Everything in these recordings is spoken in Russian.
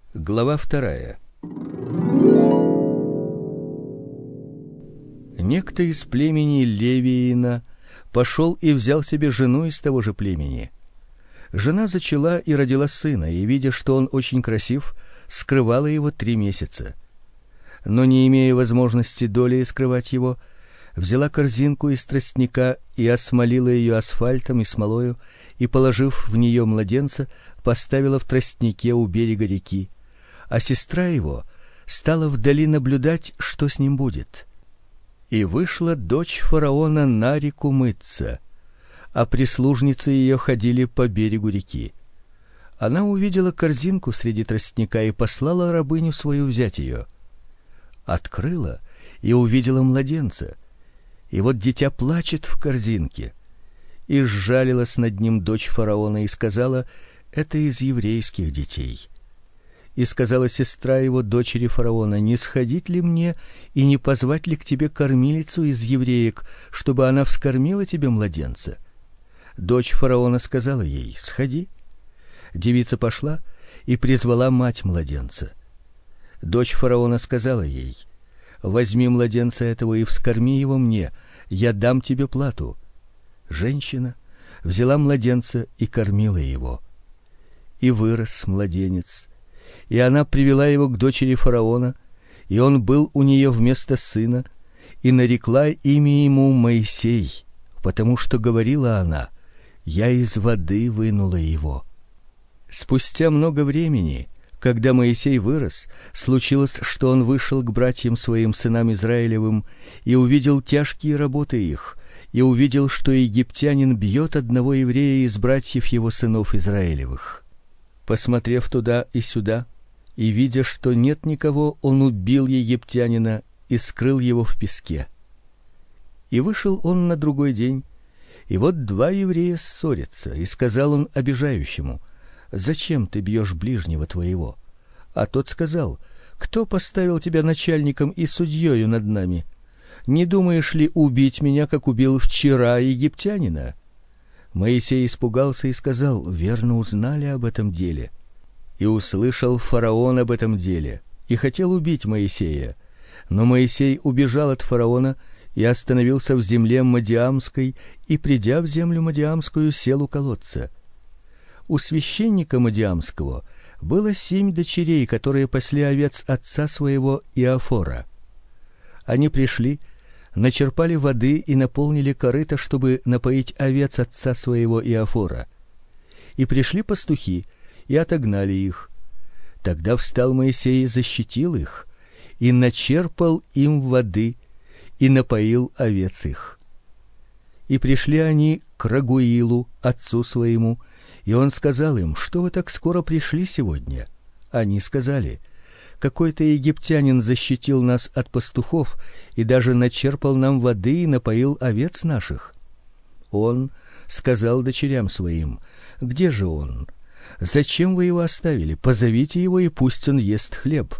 Глава 2. Некто из племени Левиина пошел и взял себе жену из того же племени. Жена зачала и родила сына, и, видя, что он очень красив, скрывала его 3 месяца. Но, не имея возможности долей скрывать его, взяла корзинку из тростника и осмолила ее асфальтом и смолою, и, положив в нее младенца, поставила в тростнике у берега реки. А сестра его стала вдали наблюдать, что с ним будет. И вышла дочь фараона на реку мыться, а прислужницы ее ходили по берегу реки. Она увидела корзинку среди тростника и послала рабыню свою взять ее. Открыла и увидела младенца. И вот дитя плачет в корзинке. И сжалилась над ним дочь фараона и сказала: это из еврейских детей. И сказала сестра его дочери фараона: не сходить ли мне и не позвать ли к тебе кормилицу из евреек, чтобы она вскормила тебе младенца? Дочь фараона сказала ей: сходи. Девица пошла и призвала мать младенца. Дочь фараона сказала ей: возьми младенца этого и вскорми его мне, я дам тебе плату. Женщина взяла младенца и кормила его. И вырос младенец, и она привела его к дочери фараона, и он был у нее вместо сына, и нарекла имя ему Моисей, потому что говорила она: я из воды вынула его. Спустя много времени, когда Моисей вырос, случилось, что он вышел к братьям своим, сынам Израилевым, и увидел тяжкие работы их, и увидел, что египтянин бьет одного еврея из братьев его, сынов Израилевых. Посмотрев туда и сюда, и видя, что нет никого, он убил египтянина и скрыл его в песке. И вышел он на другой день, и вот 2 еврея ссорятся, и сказал он обижающему: зачем ты бьешь ближнего твоего? А тот сказал: кто поставил тебя начальником и судьёю над нами? Не думаешь ли убить меня, как убил вчера египтянина? Моисей испугался и сказал: верно узнали об этом деле. И услышал фараон об этом деле, и хотел убить Моисея. Но Моисей убежал от фараона и остановился в земле Мадиамской, и, придя в землю Мадиамскую, сел у колодца. У священника Мадиамского было 7 дочерей, которые пасли овец отца своего Иофора. Они пришли, начерпали воды и наполнили корыто, чтобы напоить овец отца своего Иофора. И пришли пастухи и отогнали их. Тогда встал Моисей и защитил их, и начерпал им воды, и напоил овец их. И пришли они к Рагуилу, отцу своему, и он сказал им: что вы так скоро пришли сегодня? Они сказали: какой-то египтянин защитил нас от пастухов и даже начерпал нам воды и напоил овец наших. Он сказал дочерям своим: где же он? Зачем вы его оставили? Позовите его, и пусть он ест хлеб.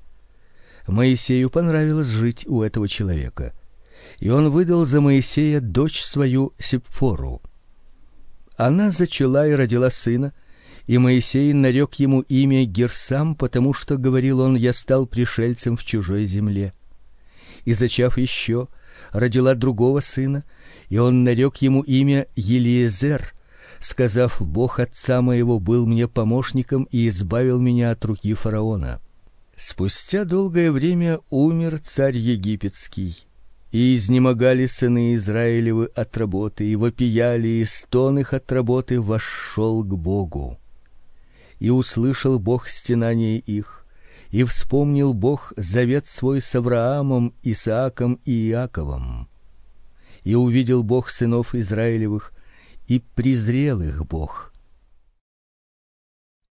Моисею понравилось жить у этого человека, и он выдал за Моисея дочь свою Сипфору. Она зачала и родила сына, и Моисей нарек ему имя Герсам, потому что, говорил он, я стал пришельцем в чужой земле. И, зачав еще, родила другого сына, и он нарек ему имя Елиезер, сказав: Бог отца моего был мне помощником и избавил меня от руки фараона. Спустя долгое время умер царь египетский, и изнемогали сыны Израилевы от работы, и вопияли, и стон их от работы вошел к Богу. И услышал Бог стенание их, и вспомнил Бог завет свой с Авраамом, Исааком и Иаковом. И увидел Бог сынов Израилевых, и презрел их Бог.